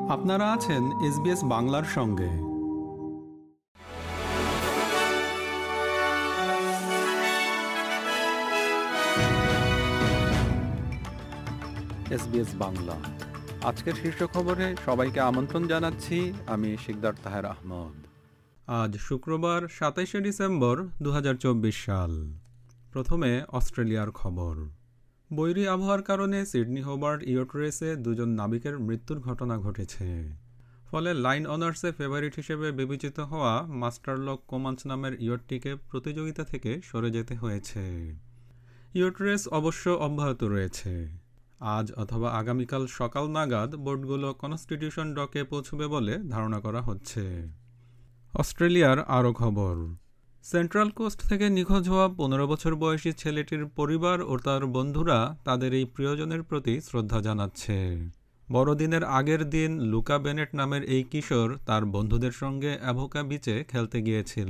আপনারা আছেন SBS বাংলার সঙ্গে। SBS বাংলা আজকের শীর্ষ খবরে সবাইকে আমন্ত্রণ জানাচ্ছি। আমি শিকদার তাহের আহমদ। আজ শুক্রবার ২৭শে ডিসেম্বর ২০২৪ সাল। প্রথমে অস্ট্রেলিয়ার খবর। বৈরী আবহাওয়ার কারণে সিডনি হোবার্ট ইয়ট রেসে দুজন নাবিকের মৃত্যুর ঘটনা ঘটেছে। ফলে লাইন অনার্সে ফেভারিট হিসেবে বিবেচিত হওয়া মাস্টারলক কোমাঞ্চ নামের ইয়টটিকে প্রতিযোগিতা থেকে সরে যেতে হয়েছে। ইয়ট রেস অবশ্য অব্যাহত রয়েছে। আজ অথবা আগামীকাল সকাল নাগাদ বোটগুলো কনস্টিটিউশন ডকে পৌঁছবে বলে ধারণা করা হচ্ছে। অস্ট্রেলিয়ার আরও খবর। সেন্ট্রাল কোস্ট থেকে নিখোঁজ হওয়া ১৫ বছর বয়সী ছেলেটির পরিবার ও তার বন্ধুরা তাদের এই প্রিয়জনের প্রতি শ্রদ্ধা জানাচ্ছে। বড়দিনের আগের দিন লুকা বেনেট নামের এই কিশোর তার বন্ধুদের সঙ্গে অ্যাভোকা বিচে খেলতে গিয়েছিল।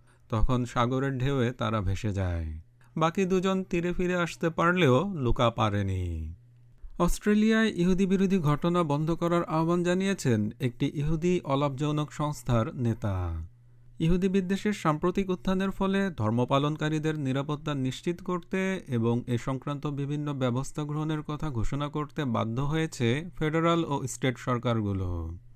তখন সাগরের ঢেউয়ে তারা ভেসে যায়। বাকি দুজন তীরে ফিরে আসতে পারলেও লুকা পারেনি। অস্ট্রেলিয়ায় ইহুদি বিরোধী ঘটনা বন্ধ করার আহ্বান জানিয়েছেন একটি ইহুদি অলাভজনক সংস্থার নেতা। ইহুদি বিদ্বেষের সাম্প্রতিক উত্থানের ফলে ধর্মপালনকারীদের নিরাপত্তা নিশ্চিত করতে এবং এ সংক্রান্ত বিভিন্ন ব্যবস্থা গ্রহণের কথা ঘোষণা করতে বাধ্য হয়েছে ফেডারাল ও স্টেট সরকারগুলো।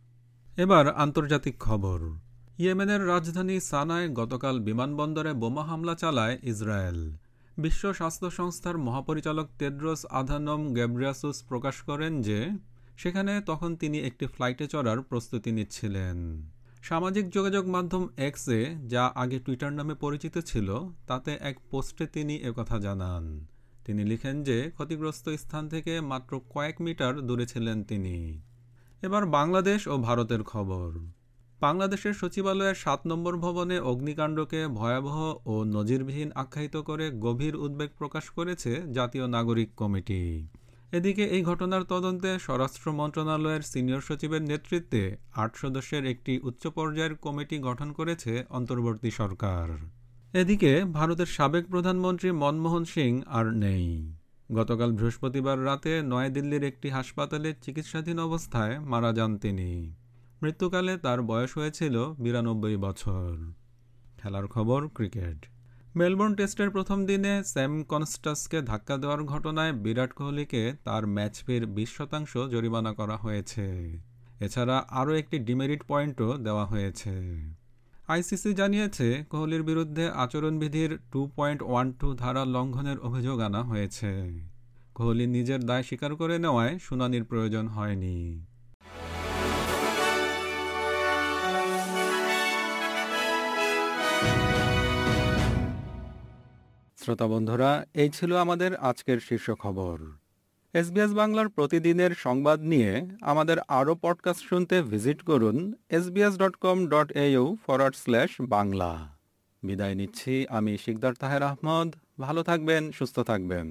এবার আন্তর্জাতিক খবর। ইয়েমেনের রাজধানী সানায় গতকাল বিমানবন্দরে বোমা হামলা চালায় ইসরায়েল। বিশ্ব স্বাস্থ্য সংস্থার মহাপরিচালক টেড্রোস আধানম গেব্রিয়াসুস প্রকাশ করেন যে সেখানে তখন তিনি একটি ফ্লাইটে চড়ার প্রস্তুতি নিচ্ছিলেন। সামাজিক যোগাযোগ মাধ্যম এক্সে, যা আগে টুইটার নামে পরিচিত ছিল, তাতে এক পোস্টে তিনি একথা জানান। তিনি লিখেন যে ক্ষতিগ্রস্ত স্থান থেকে মাত্র কয়েক মিটার দূরে ছিলেন তিনি। এবার বাংলাদেশ ও ভারতের খবর। বাংলাদেশের সচিবালয়ের ৭ নম্বর ভবনে অগ্নিকাণ্ডকে ভয়াবহ ও নজিরবিহীন আখ্যায়িত করে গভীর উদ্বেগ প্রকাশ করেছে জাতীয় নাগরিক কমিটি। এদিকে এই ঘটনার তদন্তে স্বরাষ্ট্র মন্ত্রণালয়ের সিনিয়র সচিবের নেতৃত্বে ৮ সদস্যের একটি উচ্চ পর্যায়ের কমিটি গঠন করেছে অন্তর্বর্তী সরকার। এদিকে ভারতের সাবেক প্রধানমন্ত্রী মনমোহন সিং আর নেই। গতকাল বৃহস্পতিবার রাতে নয়াদিল্লির একটি হাসপাতালে চিকিৎসাধীন অবস্থায় মারা যান তিনি। মৃত্যুকালে তার বয়স হয়েছিল ৯২ বছর। খেলার খবর। ক্রিকেট। মেলবোর্ন টেস্টের প্রথম দিনে স্যাম কনস্টাসকে ধাক্কা দেওয়ার ঘটনায় বিরাট কোহলিকে তার ম্যাচ ফির ২০% জরিমানা করা হয়েছে। এছাড়া আরও একটি ডিমেরিট পয়েন্টও দেওয়া হয়েছে। আইসিসি জানিয়েছে কোহলির বিরুদ্ধে আচরণবিধির 2.12 ধারা লঙ্ঘনের অভিযোগ আনা হয়েছে। কোহলি নিজের দায় স্বীকার করে নেওয়ায় শুনানির প্রয়োজন হয়নি। শ্রোতা বন্ধুরা, এই ছিল আমাদের আজকের শীর্ষ খবর। SBS বাংলার প্রতিদিনের সংবাদ নিয়ে আমাদের আরও পডকাস্ট শুনতে ভিজিট করুন sbs.com.au/বাংলা। বিদায় নিচ্ছি আমি শিকদার তাহের আহমদ। ভালো থাকবেন, সুস্থ থাকবেন।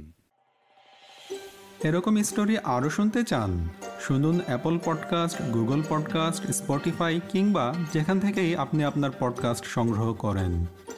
এরকম স্টোরি আরও শুনতে চান? শুনুন Apple podcast, Google podcast, Spotify কিংবা যেখান থেকেই আপনি আপনার পডকাস্ট সংগ্রহ করেন।